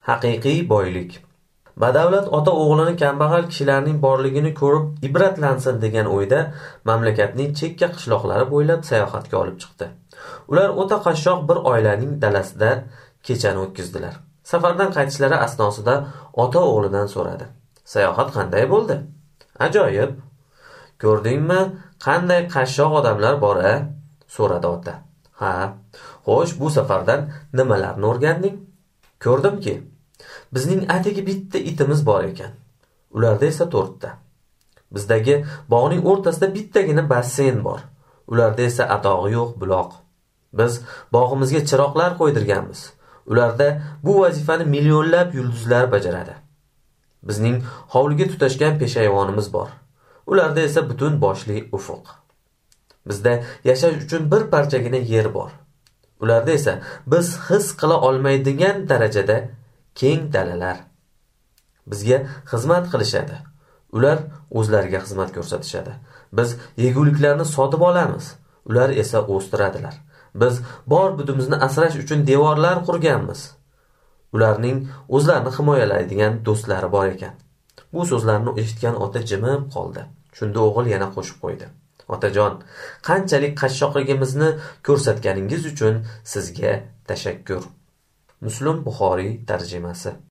haqiqiy boylik. Badavlat ota o'g'lini kambag'al kishilarning borligini ko'rib ibratlansin degan o'yda mamlakatning chekka qishloqlari bo'ylab sayohatga olib chiqdi. Ular o'ta qashshoq bir oilaning dalasida kechani o'tkazdilar. Safardan qaytishlari asnosida ota o'g'lidan so'radi: "Sayohat qanday bo'ldi?" "Ajoyib. Ko'rdingmi, qanday qashshoq odamlar bor-a?" so'radi ota. "Ha, xo'sh, bu safardan nimalarni o'rganding?" "Ko'rdimki, bizning atigi bitta itimiz bor ekan. Ularda esa 4 ta. Bizdagi bog'ning o'rtasida bittagina basseyn bor. Ularda esa atog'i yo'q buloq. Biz bog'imizga chiroqlar qo'ydirganmiz. Ularda bu vazifani millionlab yulduzlar bajaradi. Bizning hovliga tutashgan peshayvonimiz bor. Ularda esa butun boshli ufuq. Bizda yashash uchun bir parchagina yer bor. Ularda esa biz his qila olmaydigan darajada keng dalalar. Bizga xizmat qilishadi. Ular o'zlariga xizmat ko'rsatishadi. Biz yeguliklarni sotib olamiz. Ular esa o'stiradilar. Biz bor budimizni asrash uchun devorlar qurganmiz. Ularning o'zlarini himoyalaydigan do'stlari bor ekan." Bu so'zlarni eshitgan ota jimib qoldi. Shunda o'g'il yana qo'shib qo'ydi: "Otajon, qanchalik qashshoqligimizni ko'rsatganingiz uchun sizga tashakkur." Muslim Buxoriy tarjimasi.